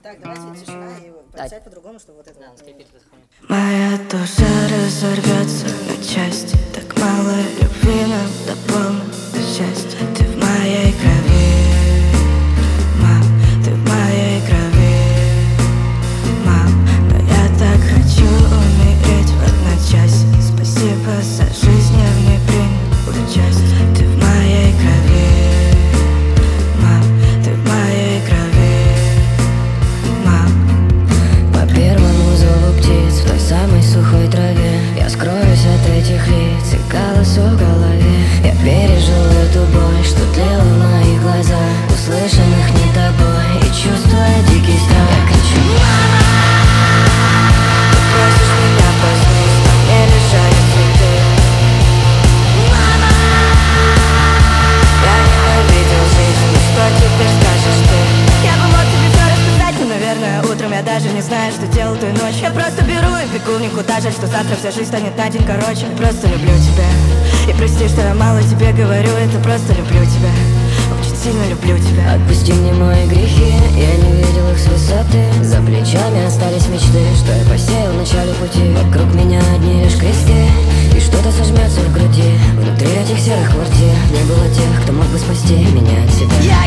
Так, давайте тишина и писать по-другому, чтобы вот это. Да, скрипит эта хуйня. Моя душа разорвется на части. Так мало любви нам до полного счастья. Ты в моей крови, мам, ты в моей крови, мам. Но я так хочу умереть в одночасье. Спасибо за жизнь, я в ней принял участие. Ты в моей крови, мам, ты в моей крови, мам. По первому зову птиц в той самой сухой траве я скроюсь от этих лиц и голосов в голове. Я пережил эту боль, что тлела в моих глазах, услышанных не тобой, и чувствуя дикий страх, я кричу: мама! Ты просишь меня проснуться, но мне лежали цветы. Мама! Я ненавидел жизнь, ну что теперь скажешь ты? Я бы мог тебе все рассказать, но, наверное, утром я даже не знаю, что делал той ночью. Я просто беру и бегу в никуда, жаль, что завтра вся жизнь станет на день короче. Я просто люблю тебя, и прости, что я мало тебе говорю, это просто люблю тебя, очень сильно люблю тебя. Отпусти мне мои грехи, я не видел их с высоты. За плечами остались мечты, что я посеял в начале пути. Вокруг меня одни лишь кресты, и что-то сожмется в груди. Внутри этих серых квартир не было тех, кто мог бы спасти меня от себя.